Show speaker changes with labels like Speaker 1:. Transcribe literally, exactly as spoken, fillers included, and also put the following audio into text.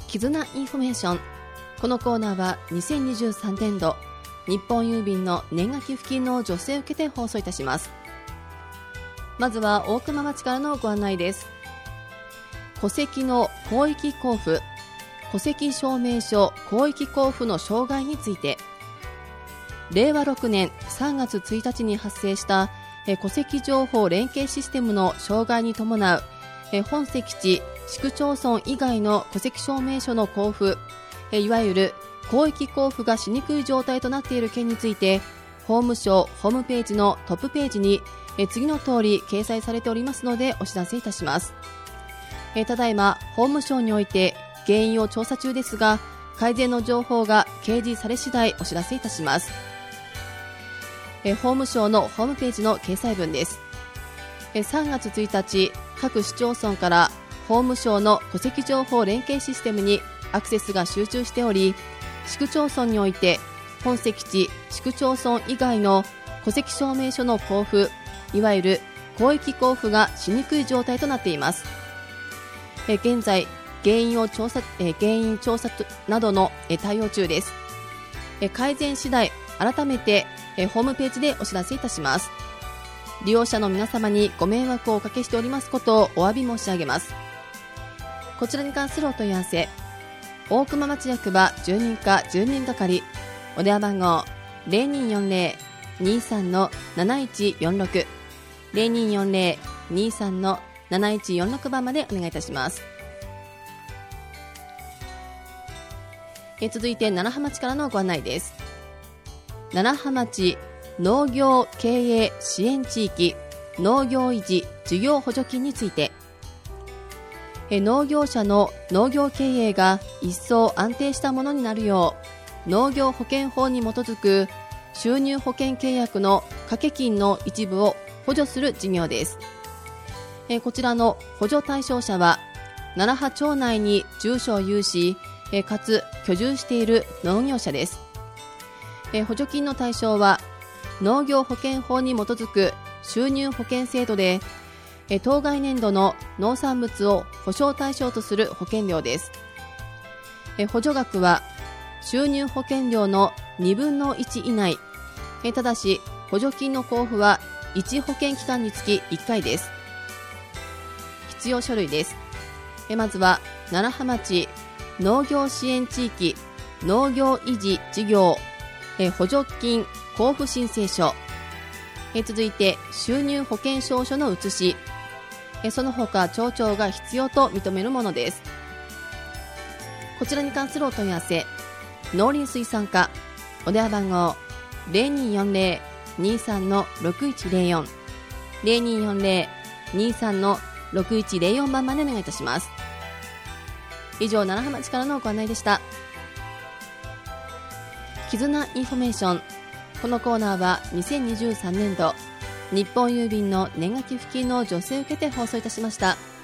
Speaker 1: 絆インフォメーション。このコーナーはにせんにじゅうさんねんど日本郵便の年賀寄付金の助成を受けて放送いたします。まずは大熊町からのご案内です。戸籍の広域交付、戸籍証明書広域交付の障害について、れいわろくねんさんがつついたちに発生した戸籍情報連携システムの障害に伴う本籍地市区町村以外の戸籍証明書の交付、いわゆる広域交付がしにくい状態となっている件について、法務省ホームページのトップページに次の通り掲載されておりますのでお知らせいたします。ただいま法務省において原因を調査中ですが、改善の情報が掲示され次第お知らせいたします。法務省のホームページの掲載文です。さんがつついたち、各市町村から法務省の戸籍情報連携システムにアクセスが集中しており、市区町村において本籍地市区町村以外の戸籍証明書の交付、いわゆる広域交付がしにくい状態となっています。現在原因を調査、原因調査などの対応中です。改善次第改めてホームページでお知らせいたします。利用者の皆様にご迷惑をおかけしておりますことをお詫び申し上げます。こちらに関するお問い合わせ、大熊町役場住民課住民係、お電話番号 ゼロにーよんゼロ にーさん なないちよんろく ゼロにーよんゼロ にーさん なないちよんろく 番までお願いいたします。え続いて楢葉町からのご案内です。楢葉町農業経営支援地域農業維持事業補助金について、え農業者の農業経営が一層安定したものになるよう、農業保険法に基づく収入保険契約の掛け金の一部を補助する事業です。えこちらの補助対象者は楢葉町内に住所を有し、えかつ居住している農業者です。え補助金の対象は農業保険法に基づく収入保険制度で、え当該年度の農産物を保証対象とする保険料です。え補助額は収入保険料のにぶんのいち以内、えただし補助金の交付はいち保険期間につきいっかいです。必要書類です。えまずは楢葉町農業支援地域農業維持事業え補助金交付申請書、え続いて収入保険証書の写し、えその他町長が必要と認めるものです。こちらに関するお問い合わせ、農林水産課、お電話番号 ゼロにーよんゼロ にーさん ろくいちゼロよん ゼロにーよんゼロ にーさん ろくいちゼロよん 番までお願いいたします。以上、楢葉町からのご案内でした。絆インフォメーション。このコーナーはにせんにじゅうさんねんど日本郵便の年賀寄付金の助成を受けて放送いたしました。